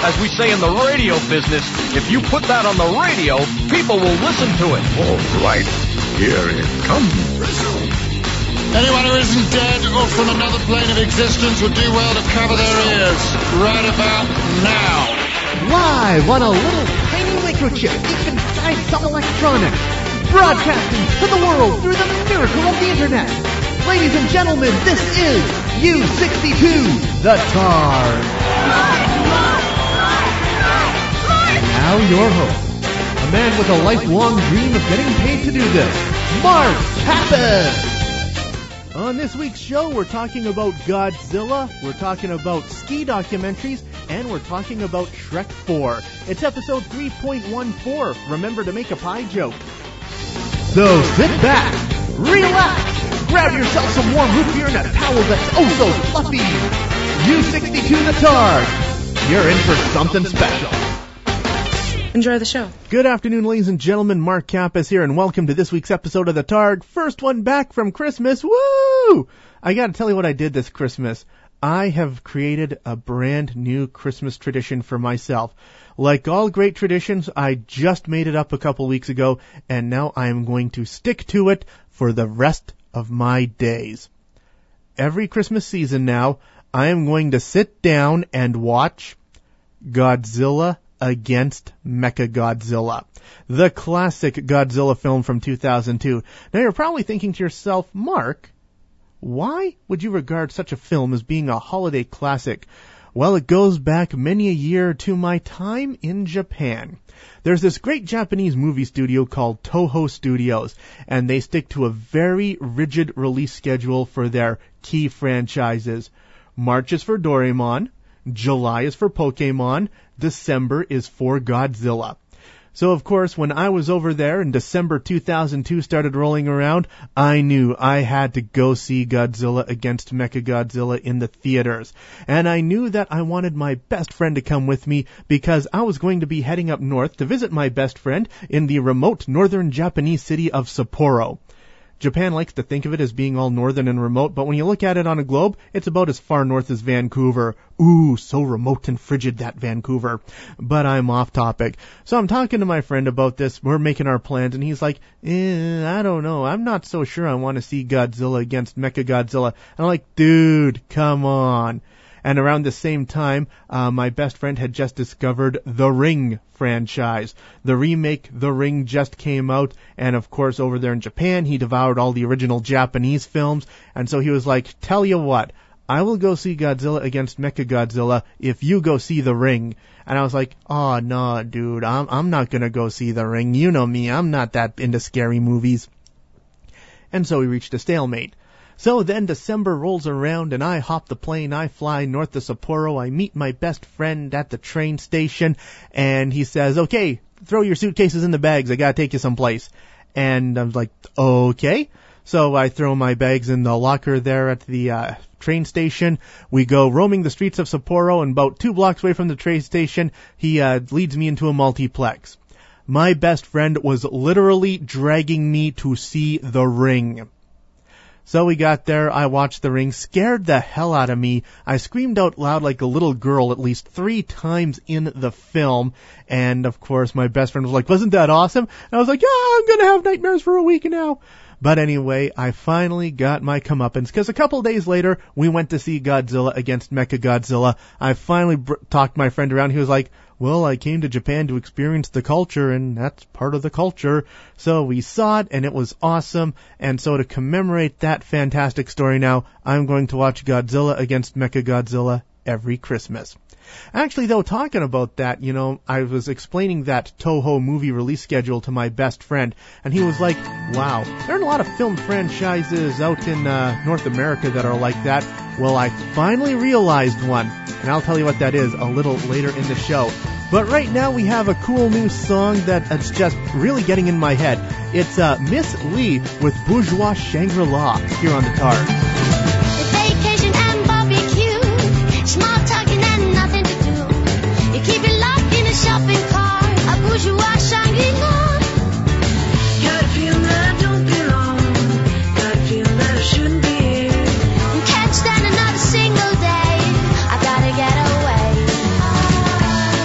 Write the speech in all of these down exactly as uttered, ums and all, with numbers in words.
As we say in the radio business, if you put that on the radio, people will listen to it. All right, here it comes. Anyone who isn't dead or from another plane of existence would do well to cover their ears right about now. Live on a little tiny microchip deep inside some electronics, broadcasting to the world through the miracle of the internet. Ladies and gentlemen, this is U sixty-two, the Tard. And now your host, a man with a lifelong dream of getting paid to do this, Mark Pappas. On this week's show, we're talking about Godzilla, we're talking about ski documentaries, and we're talking about Shrek four. It's episode three point one four. Remember to make a pie joke. So sit back, relax, grab yourself some warm root beer and a towel that's oh so fluffy. U sixty-two the Tard. You're in for something special. Enjoy the show. Good afternoon, ladies and gentlemen. Mark Kappas here, and welcome to this week's episode of The Tard. First one back from Christmas. Woo! I gotta tell you what I did this Christmas. I have created a brand new Christmas tradition for myself. Like all great traditions, I just made it up a couple weeks ago, and now I am going to stick to it for the rest of my days. Every Christmas season now, I am going to sit down and watch Godzilla Against Mechagodzilla, the classic Godzilla film from two thousand two. Now you're probably thinking to yourself, Mark, why would you regard such a film as being a holiday classic? Well, it goes back many a year to my time in Japan. There's this great Japanese movie studio called Toho Studios, and they stick to a very rigid release schedule for their key franchises. March is for Doraemon, July is for Pokemon, December is for Godzilla. So, of course, when I was over there and December two thousand two started rolling around, I knew I had to go see Godzilla Against Mechagodzilla in the theaters. And I knew that I wanted my best friend to come with me because I was going to be heading up north to visit my best friend in the remote northern Japanese city of Sapporo. Japan likes to think of it as being all northern and remote, but when you look at it on a globe, it's about as far north as Vancouver. Ooh, so remote and frigid, that Vancouver. But I'm off topic. So I'm talking to my friend about this. We're making our plans, and he's like, eh, I don't know. I'm not so sure I want to see Godzilla Against Mechagodzilla. And I'm like, dude, come on. And around the same time, uh, my best friend had just discovered The Ring franchise. The remake, The Ring, just came out, and of course over there in Japan, he devoured all the original Japanese films, and so he was like, tell you what, I will go see Godzilla Against Mechagodzilla if you go see The Ring. And I was like, oh, no, dude, I'm, I'm not gonna go see The Ring. You know me, I'm not that into scary movies. And so we reached a stalemate. So then December rolls around and I hop the plane, I fly north to Sapporo, I meet my best friend at the train station, and he says, okay, throw your suitcases in the bags, I gotta take you someplace. And I'm like, okay. So I throw my bags in the locker there at the uh, train station. We go roaming the streets of Sapporo, and about two blocks away from the train station, he uh, leads me into a multiplex. My best friend was literally dragging me to see The Ring. So we got there, I watched The Ring, scared the hell out of me. I screamed out loud like a little girl at least three times in the film. And, of course, my best friend was like, wasn't that awesome? And I was like, yeah, I'm going to have nightmares for a week now. But anyway, I finally got my comeuppance, because a couple days later, we went to see Godzilla Against Mechagodzilla. I finally br- talked my friend around. He was like, well, I came to Japan to experience the culture, and that's part of the culture. So we saw it, and it was awesome. And so to commemorate that fantastic story now, I'm going to watch Godzilla Against Mechagodzilla every Christmas. Actually, though, talking about that, you know, I was explaining that Toho movie release schedule to my best friend, and he was like, wow, there are a lot of film franchises out in uh, North America that are like that. Well, I finally realized one, and I'll tell you what that is a little later in the show. But right now we have a cool new song that's just really getting in my head. It's uh, Miss Lee with Bourgeois Shangri-La here on The Tard. Vacation and barbecue, small talking and nothing to do. You keep it locked in a shopping cart, a bourgeois Shangri-La. Got a feeling that I don't belong, got a feeling that I shouldn't be here. Can't stand another single day, I gotta get away.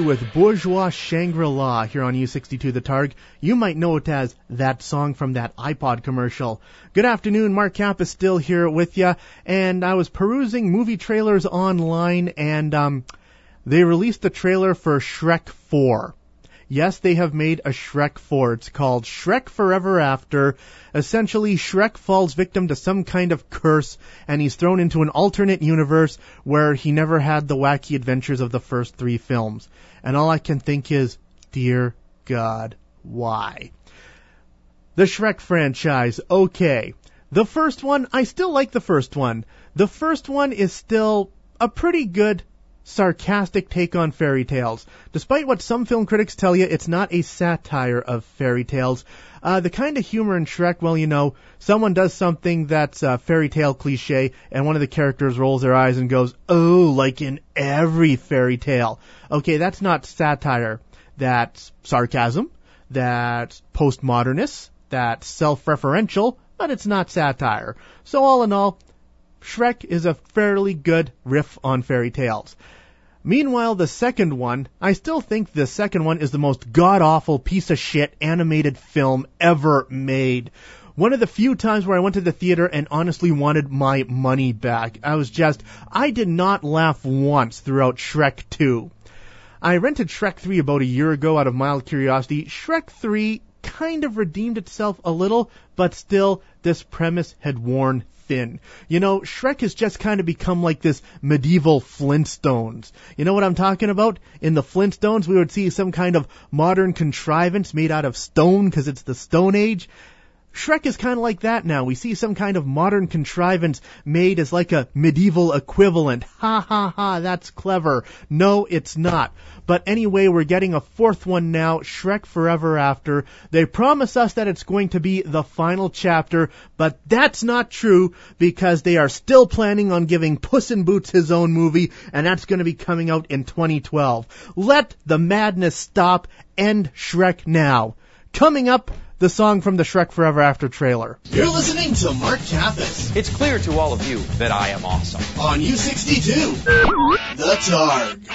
with Bourgeois Shangri-La here on U sixty-two The Targ. You might know it as that song from that iPod commercial. Good afternoon, Mark Kappas still here with you, and I was perusing movie trailers online, and um, they released the trailer for Shrek four. Yes, they have made a Shrek four. It's called Shrek Forever After. Essentially, Shrek falls victim to some kind of curse, and he's thrown into an alternate universe where he never had the wacky adventures of the first three films. And all I can think is, dear God, why? The Shrek franchise, okay. The first one, I still like the first one. The first one is still a pretty good sarcastic take on fairy tales. Despite what some film critics tell you, it's not a satire of fairy tales. Uh, the kind of humor in Shrek, well, you know, someone does something that's a fairy tale cliche, and one of the characters rolls their eyes and goes, oh, like in every fairy tale. Okay, that's not satire. That's sarcasm. That's postmodernist. That's self-referential, but it's not satire. So all in all, Shrek is a fairly good riff on fairy tales. Meanwhile, the second one, I still think the second one is the most god-awful piece of shit animated film ever made. One of the few times where I went to the theater and honestly wanted my money back. I was just, I did not laugh once throughout Shrek two. I rented Shrek three about a year ago out of mild curiosity. Shrek three kind of redeemed itself a little, but still, this premise had worn thin. You know, Shrek has just kind of become like this medieval Flintstones. You know what I'm talking about? In the Flintstones, we would see some kind of modern contrivance made out of stone because it's the Stone Age. Shrek is kind of like that now. We see some kind of modern contrivance made as like a medieval equivalent. Ha ha ha, that's clever. No, it's not. But anyway, we're getting a fourth one now, Shrek Forever After. They promise us that it's going to be the final chapter, but that's not true because they are still planning on giving Puss in Boots his own movie, and that's going to be coming out in twenty twelve. Let the madness stop. End Shrek now. Coming up, the song from the Shrek Forever After trailer. You're listening to Mark Kappas It's clear to all of you that I am awesome. on U sixty-two, The Targ.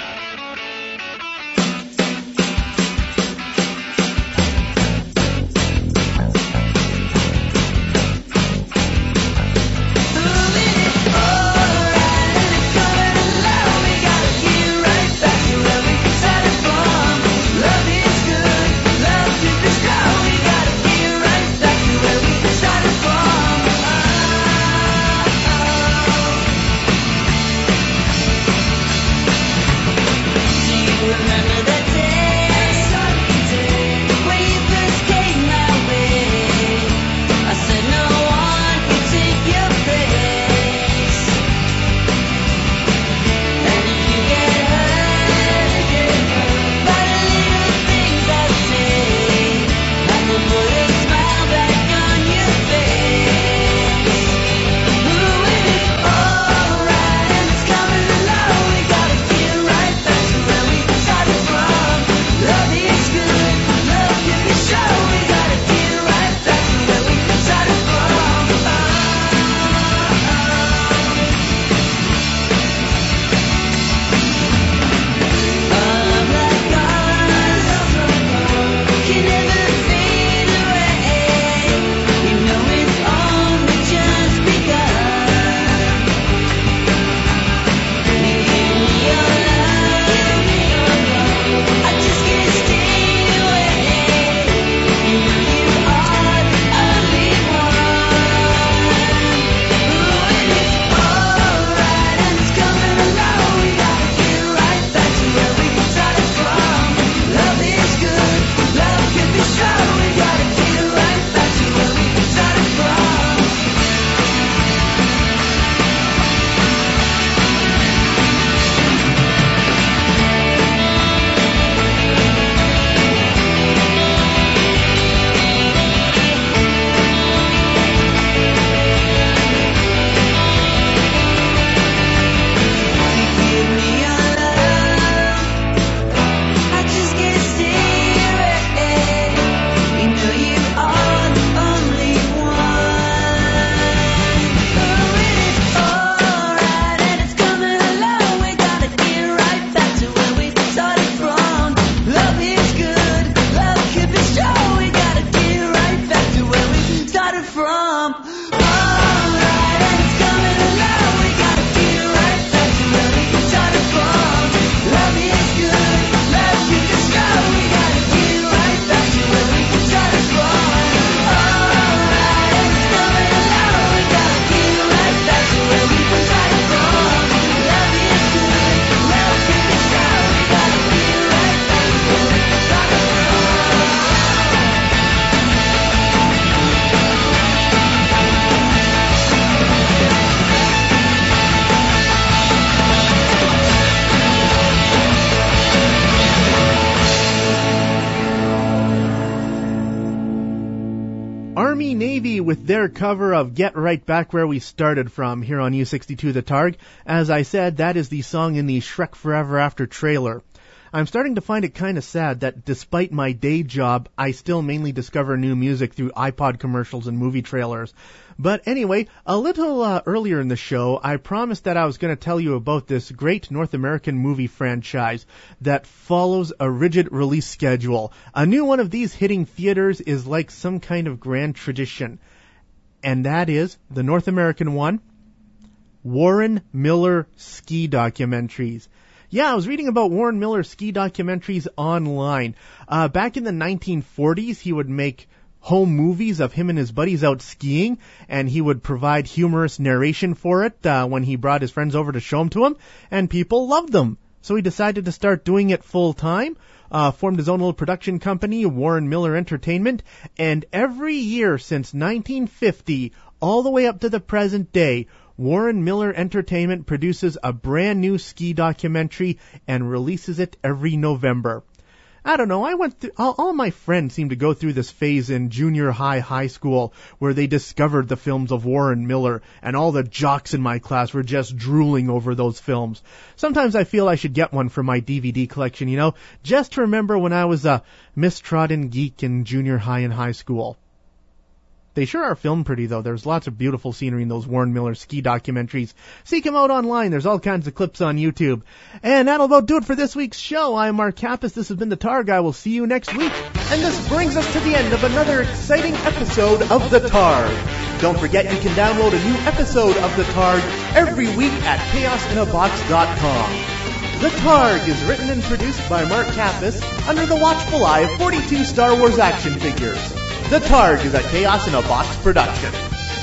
Army Navy with their cover of Get Right Back Where We Started From here on U sixty-two The Targ. As I said, that is the song in the Shrek Forever After trailer. I'm starting to find it kind of sad that despite my day job, I still mainly discover new music through iPod commercials and movie trailers. But anyway, a little uh, earlier in the show, I promised that I was going to tell you about this great North American movie franchise that follows a rigid release schedule. A new one of these hitting theaters is like some kind of grand tradition. And that is the North American one, Warren Miller ski documentaries. Yeah, I was reading about Warren Miller ski documentaries online. Uh, back in the nineteen forties, he would make home movies of him and his buddies out skiing, and he would provide humorous narration for it uh, when he brought his friends over to show them to him, and people loved them. So he decided to start doing it full time, uh, formed his own little production company, Warren Miller Entertainment, and every year since nineteen fifty, all the way up to the present day, Warren Miller Entertainment produces a brand new ski documentary and releases it every November. I don't know, I went through, all, all my friends seem to go through this phase in junior high, high school, where they discovered the films of Warren Miller, and all the jocks in my class were just drooling over those films. Sometimes I feel I should get one for my D V D collection, you know, just to remember when I was a mistrodden geek in junior high and high school. They sure are filmed pretty, though. There's lots of beautiful scenery in those Warren Miller ski documentaries. Seek them out online. There's all kinds of clips on YouTube. And that'll about do it for this week's show. I'm Mark Kappas. This has been The Targ. I will see you next week. And this brings us to the end of another exciting episode of The Targ. Don't forget you can download a new episode of The Targ every week at chaos in a box dot com. The Targ is written and produced by Mark Kappas under the watchful eye of forty-two Star Wars action figures. The Targ is a Chaos in a Box production.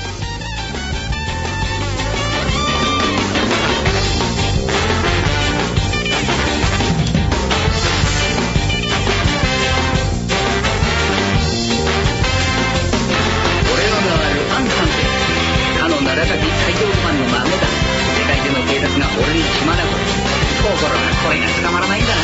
俺に決まらず心が恋が捕まらないんだな。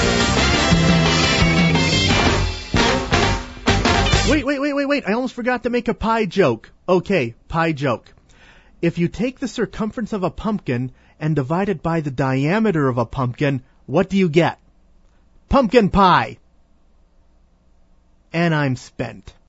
Wait, wait, wait, wait, wait. I almost forgot to make a pie joke. Okay, pie joke. If you take the circumference of a pumpkin and divide it by the diameter of a pumpkin, what do you get? Pumpkin pie. And I'm spent.